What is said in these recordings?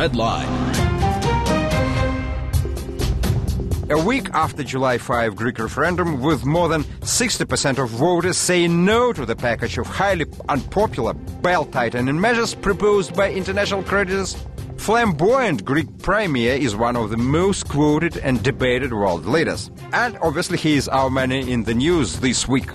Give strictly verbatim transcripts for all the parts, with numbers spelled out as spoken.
Red Line. A week after July fifth Greek referendum, with more than sixty percent of voters saying no to the package of highly unpopular belt-tightening measures proposed by international creditors, flamboyant Greek premier is one of the most quoted and debated world leaders. And obviously he is our man in the news this week.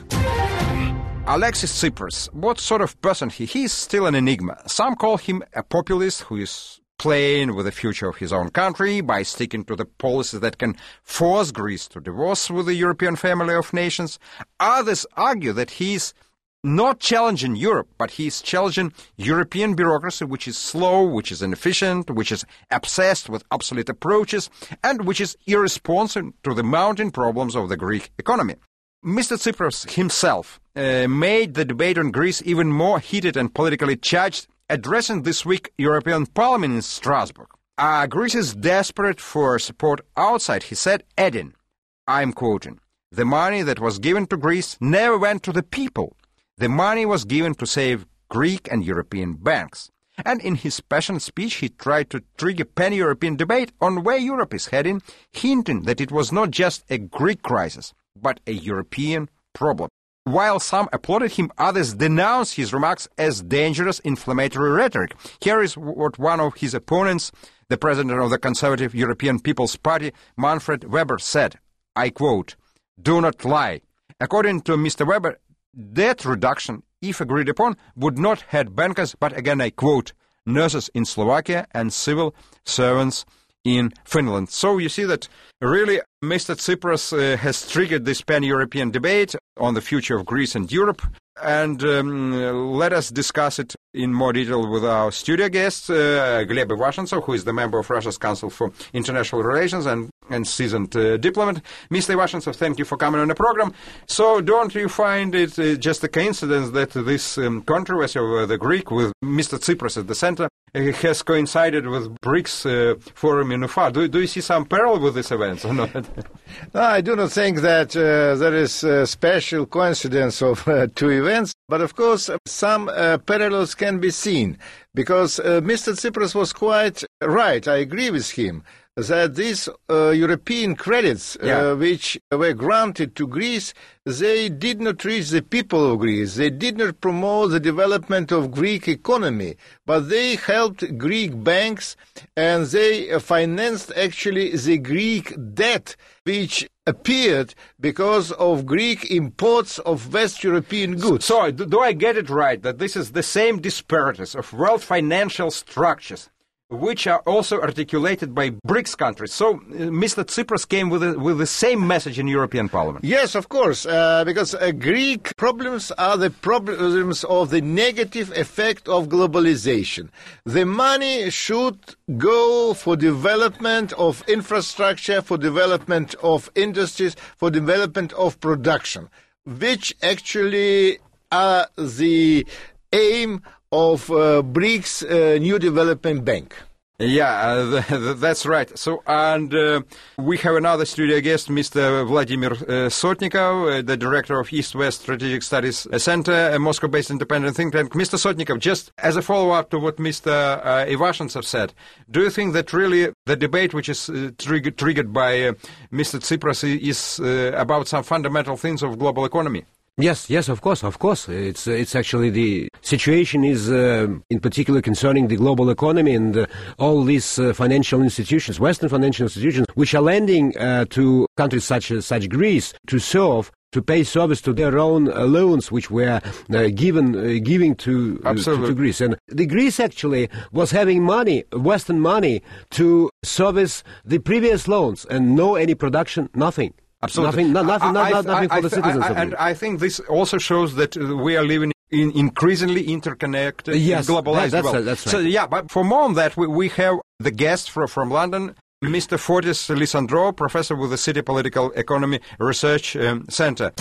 Alexis Tsipras, what sort of person he? He is still an enigma. Some call him a populist who is playing with the future of his own country by sticking to the policies that can force Greece to divorce with the European family of nations. Others argue that he is not challenging Europe, but he is challenging European bureaucracy, which is slow, which is inefficient, which is obsessed with obsolete approaches, and which is irresponsive to the mounting problems of the Greek economy. Mister Tsipras himself uh, made the debate on Greece even more heated and politically charged, addressing this week European Parliament in Strasbourg. Uh, Greece is desperate for support outside, he said, adding, I'm quoting, the money that was given to Greece never went to the people. The money was given to save Greek and European banks. And in his passionate speech, he tried to trigger pan-European debate on where Europe is heading, hinting that it was not just a Greek crisis, but a European problem. While some applauded him, others denounced his remarks as dangerous inflammatory rhetoric. Here is what one of his opponents, the president of the Conservative European People's Party, Manfred Weber, said, I quote, do not lie. According to Mister Weber, debt reduction, if agreed upon, would not hurt bankers, but again I quote, nurses in Slovakia and civil servants in Finland. So you see that really Mister Tsipras uh, has triggered this pan-European debate on the future of Greece and Europe. And um, let us discuss it in more detail with our studio guest, uh, Gleb Ivashchentsov, who is the member of Russia's Council for International Relations and, and seasoned uh, diplomat. Mister Ivashchentsov, thank you for coming on the program. So don't you find it uh, just a coincidence that this um, controversy over the Greek with Mister Tsipras at the center uh, has coincided with BRICS uh, forum in Ufa? Do, do you see some parallel with this event or not? No, I do not think that uh, there is a special coincidence of uh, two events, but of course some uh, parallels can be seen, because uh, Mister Tsipras was quite right. I agree with him that these uh, European credits uh, yeah. which were granted to Greece, they did not reach the people of Greece. They did not promote the development of Greek economy, but they helped Greek banks and they uh, financed actually the Greek debt, which appeared because of Greek imports of West European goods. So, do I get it right that this is the same disparities of world financial structures which are also articulated by BRICS countries? So uh, Mister Tsipras came with, a, with the same message in European Parliament. Yes, of course, uh, because uh, Greek problems are the problems of the negative effect of globalization. The money should go for development of infrastructure, for development of industries, for development of production, which actually are the aim of uh, BRICS uh, New Development Bank. Yeah, uh, th- that's right. So, and uh, we have another studio guest, Mister Vladimir uh, Sotnikov, uh, the director of East-West Strategic Studies Center, a Moscow-based independent think tank. Mister Sotnikov, just as a follow-up to what Mister Uh, Ivashchentsov said, do you think that really the debate which is uh, trigger- triggered by uh, Mister Tsipras is uh, about some fundamental things of global economy? Yes, yes, of course, of course. It's uh, it's actually the situation is uh, in particular concerning the global economy and uh, all these uh, financial institutions, Western financial institutions, which are lending uh, to countries such as such Greece to serve, to pay service to their own uh, loans, which were uh, given uh, giving to, uh, to to Greece. And the Greece actually was having money, Western money, to service the previous loans, and no any production, nothing. Absolutely. Nothing, no, nothing, I, not, nothing I, for the I, citizens I, of And Greece. I think this also shows that uh, we are living in increasingly interconnected, yes, globalized that, that's, world. that's right. So, yeah, but for more on that, we, we have the guest from, from London, Mister Fotis Lissandrou, professor with the City Political Economy Research um, Center.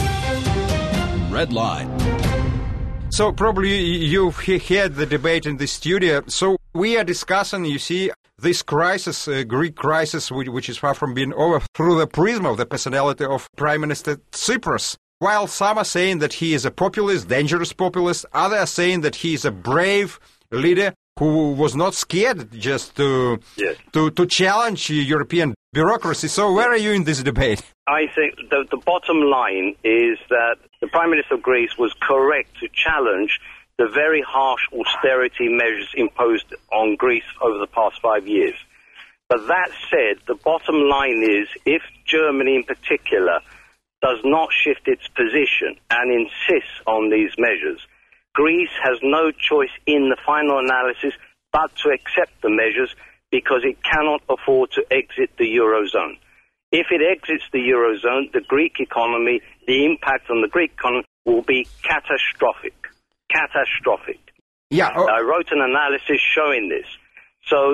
Red Line. So probably you've heard the debate in the studio. So we are discussing, you see, this crisis, uh, Greek crisis, which, which is far from being over, through the prism of the personality of Prime Minister Tsipras. While some are saying that he is a populist, dangerous populist, others are saying that he is a brave leader who was not scared just to yes. to, to challenge European bureaucracy. So where are you in this debate? I think the, the bottom line is that the Prime Minister of Greece was correct to challenge the very harsh austerity measures imposed on Greece over the past five years. But that said, the bottom line is if Germany in particular does not shift its position and insists on these measures, Greece has no choice in the final analysis but to accept the measures because it cannot afford to exit the Eurozone. If it exits the Eurozone, the Greek economy, the impact on the Greek economy will be catastrophic. Catastrophic. Yeah, oh. I wrote an analysis showing this. So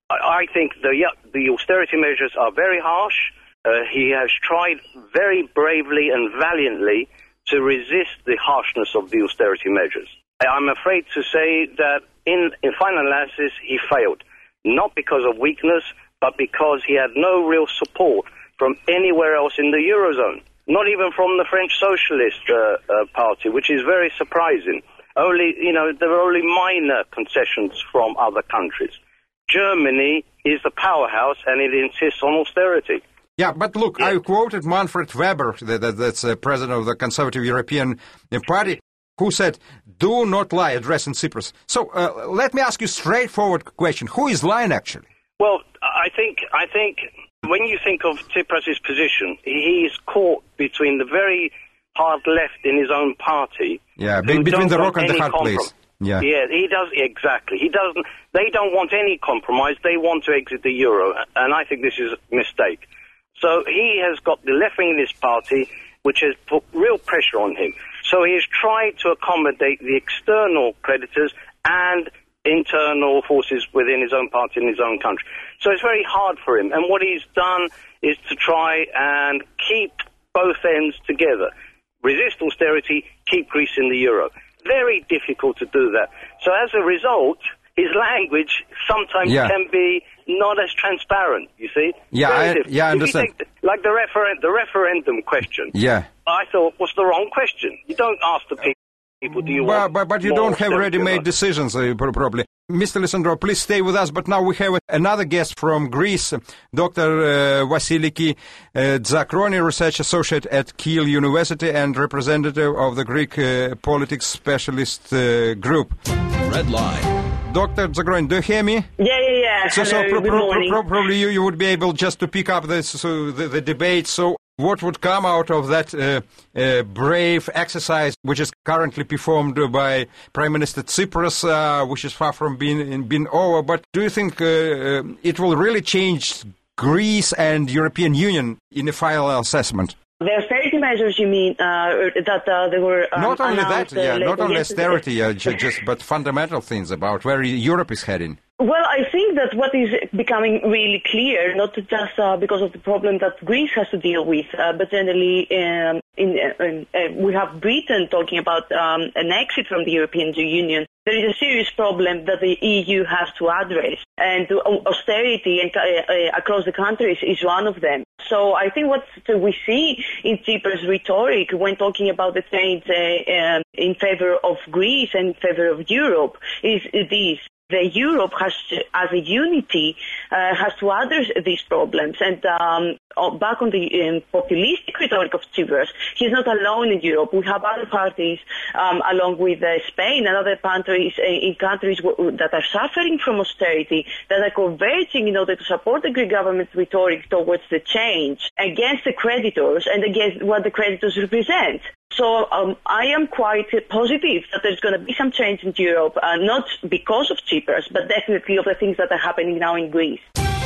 I think the, yeah, the austerity measures are very harsh. Uh, he has tried very bravely and valiantly to resist the harshness of the austerity measures. I'm afraid to say that in, in final analysis he failed, not because of weakness, but because he had no real support from anywhere else in the Eurozone, not even from the French Socialist uh, uh, Party, which is very surprising. Only, you know, there are only minor concessions from other countries. Germany is the powerhouse, and it insists on austerity. Yeah, but look, yeah. I quoted Manfred Weber, that, that, that's uh, president of the Conservative European Party, who said, do not lie, addressing Tsipras. So uh, let me ask you a straightforward question. Who is lying, actually? Well, I think I think when you think of Tsipras' position, he is caught between the very hard left in his own party. Yeah, be, between the rock and the hard place. Yeah. yeah, he does exactly. He doesn't. They don't want any compromise. They want to exit the euro, and I think this is a mistake. So he has got the left wing in his party, which has put real pressure on him. So he has tried to accommodate the external creditors and internal forces within his own party in his own country. So it's very hard for him. And what he's done is to try and keep both ends together. Resist austerity, keep Greece in the euro. Very difficult to do that. So as a result, his language sometimes yeah. can be not as transparent, you see? Yeah, I, yeah, I understand. Take, like the, referen- the referendum question. Yeah. I thought was the wrong question. You don't ask the people, do you well, want But, but you don't have ready-made decisions, uh, probably. Mister Lissandro, please stay with us. But now we have another guest from Greece, Doctor Uh, Vasiliki uh, Tzakroni, Research Associate at Kiel University and representative of the Greek uh, Politics Specialist uh, Group. Red Line. Doctor Tzakroni, do you hear me? Yeah, yeah, yeah. So, Hello, so pro- good pro- morning. pro- probably you, you would be able just to pick up this, so the, the debate. So what would come out of that uh, uh, brave exercise, which is currently performed by Prime Minister Tsipras, uh, which is far from being, being over? But do you think uh, it will really change Greece and European Union in a final assessment? The austerity measures, you mean, uh, that uh, they were um, Not only that, uh, yeah, not only yesterday. austerity, uh, j- just but fundamental things about where Europe is heading. Well, I think that what is becoming really clear, not just uh, because of the problem that Greece has to deal with, uh, but generally um, in, in, uh, we have Britain talking about um, an exit from the European Union. There is a serious problem that the E U has to address, and austerity and, uh, uh, across the countries is one of them. So I think what we see in Tsipras' rhetoric when talking about the change uh, um, in favor of Greece and in favor of Europe is this. The Europe has, to, as a unity, uh, has to address these problems. And um, back on the um, populistic rhetoric of Tsipras, he's not alone in Europe. We have other parties, um, along with uh, Spain and other countries, uh, in countries w- that are suffering from austerity, that are converging in order to support the Greek government's rhetoric towards the change against the creditors and against what the creditors represent. So um, I am quite positive that there's going to be some change in Europe, uh, not because of Tsipras, but definitely of the things that are happening now in Greece.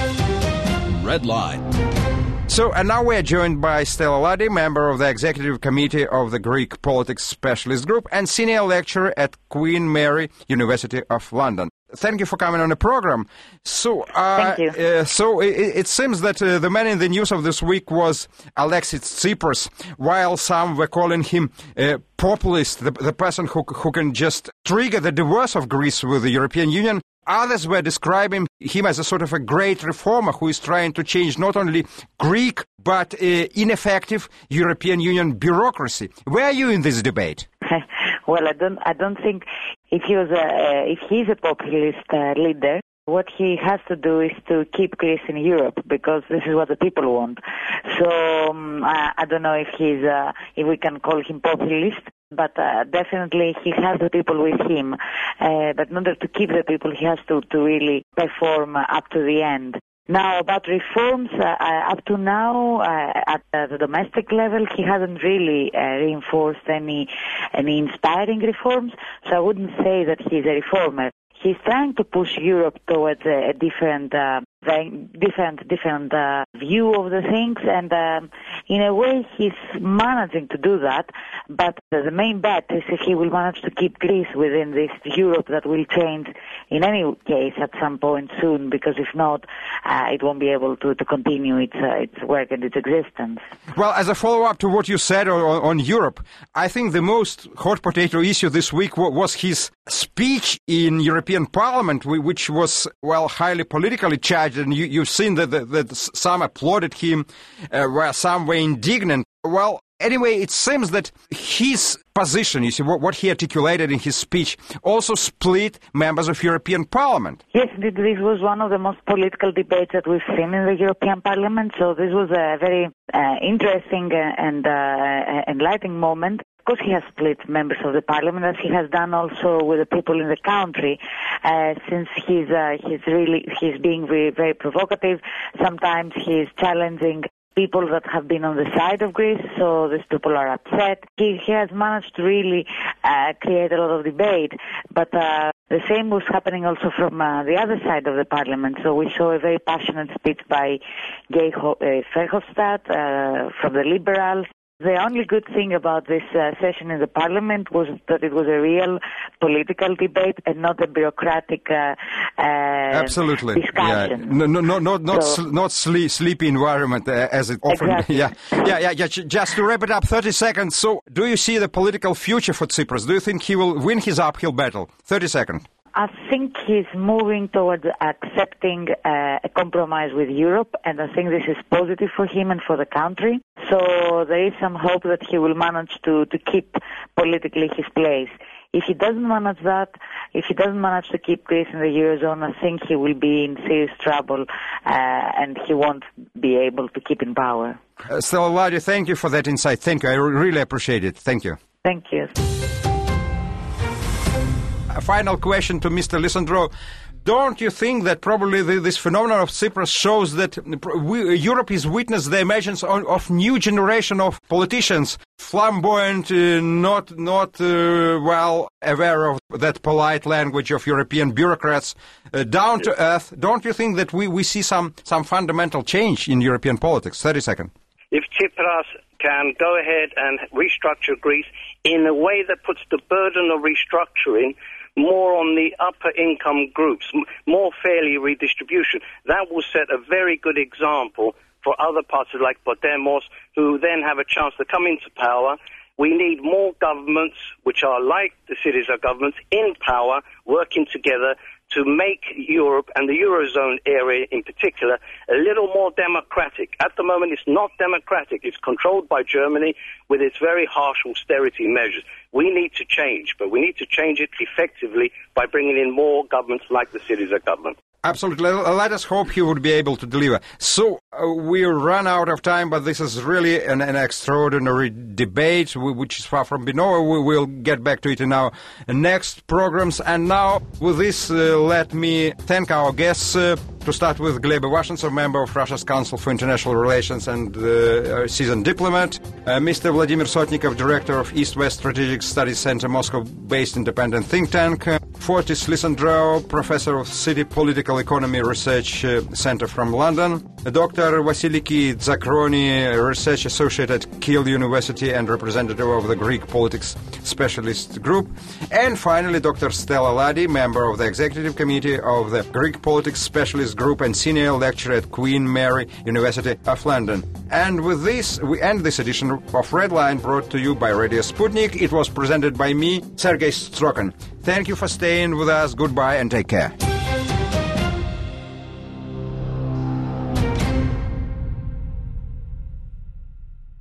Red Line. So, and now we're joined by Stella Ladi, member of the Executive Committee of the Greek Politics Specialist Group and senior lecturer at Queen Mary, University of London. Thank you for coming on the program. So, uh, Thank you. Uh, so it, it seems that uh, the man in the news of this week was Alexis Tsipras, while some were calling him uh, populist, the, the person who who can just trigger the divorce of Greece with the European Union. Others were describing him as a sort of a great reformer who is trying to change not only Greek but uh, ineffective European Union bureaucracy. Where are you in this debate? Well, I don't. I don't think if he was a, if he's a populist uh, leader, what he has to do is to keep Greece in Europe, because this is what the people want. So um, I, I don't know if he's uh, if we can call him populist, but uh, definitely he has the people with him. Uh, but in order to keep the people, he has to, to really perform uh, up to the end. Now, about reforms, uh, uh, up to now, uh, at uh, the domestic level, he hasn't really uh, reinforced any any inspiring reforms, so I wouldn't say that he's a reformer. He's trying to push Europe towards a, a different, uh, different, different uh, view of the things, and um, in a way, he's managing to do that. But the main bet is if he will manage to keep Greece within this Europe that will change in any case at some point soon, because if not, uh, it won't be able to, to continue its uh, its work and its existence. Well, as a follow-up to what you said on, on Europe, I think the most hot potato issue this week was his speech in European Parliament, which was, well, highly politically charged, and you, you've seen that, that, that some applauded him, uh, while some were indignant. Well, anyway, it seems that his position, you see, what, what he articulated in his speech, also split members of European Parliament. Yes, this was one of the most political debates that we've seen in the European Parliament, so this was a very uh, interesting and uh, enlightening moment. Of course, he has split members of the parliament, as he has done also with the people in the country, uh, since he's uh, he's really he's being very, very provocative. Sometimes he's challenging people that have been on the side of Greece, so these people are upset. He, he has managed to really uh, create a lot of debate, but uh, the same was happening also from uh, the other side of the parliament. So we saw a very passionate speech by Guy Verhofstadt uh, from the Liberals. The only good thing about this uh, session in the parliament was that it was a real political debate and not a bureaucratic uh, uh, Absolutely. discussion. Yeah. No, no, no, no, not So- sl- not sleep, sleepy environment uh, as it often. Exactly. Yeah, yeah, yeah, yeah. j- Just to wrap it up, thirty seconds. So, do you see the political future for Tsipras? Do you think he will win his uphill battle? Thirty seconds. I think he's moving towards accepting uh, a compromise with Europe, and I think this is positive for him and for the country. So there is some hope that he will manage to, to keep politically his place. If he doesn't manage that, if he doesn't manage to keep Greece in the Eurozone, I think he will be in serious trouble uh, and he won't be able to keep in power. Uh, Stella Ladi, thank you for that insight. Thank you. I re- really appreciate it. Thank you. Thank you. A final question to Mister Lissandro. Don't you think that probably the, this phenomenon of Tsipras shows that we, Europe is witness the emergence of, of new generation of politicians, flamboyant, uh, not not uh, well aware of that polite language of European bureaucrats, uh, down to earth? Don't you think that we, we see some, some fundamental change in European politics? thirty seconds. If Tsipras can go ahead and restructure Greece in a way that puts the burden of restructuring more on the upper income groups, m- more fairly redistribution, that will set a very good example for other parties like Podemos, who then have a chance to come into power. We need more governments, which are like the Syriza governments, in power, working together to make Europe and the Eurozone area in particular a little more democratic. At the moment, it's not democratic. It's controlled by Germany with its very harsh austerity measures. We need to change, but we need to change it effectively by bringing in more governments like the Syriza government. Absolutely. Let us hope he would be able to deliver. So uh, we run out of time, but this is really an, an extraordinary debate, which is far from being over. We will get back to it in our next programs. And now, with this, uh, let me thank our guests. Uh, to start with, Gleb Ivashchentsov, member of Russia's Council for International Relations and uh, seasoned diplomat. Uh, Mister Vladimir Sotnikov, director of East-West Strategic Studies Center, Moscow-based independent think tank. Uh, Fotis Lissandro, professor of City Political Economy Research uh, Center from London. Uh, Doctor Vasiliki Zakroni, research associate at Kiel University and representative of the Greek Politics Specialist Group. And finally, Doctor Stella Ladi, member of the Executive Committee of the Greek Politics Specialist Group and senior lecturer at Queen Mary University of London. And with this, we end this edition of Red Line, brought to you by Radio Sputnik. It was presented by me, Sergei Strokan. Thank you for staying with us. Goodbye and take care.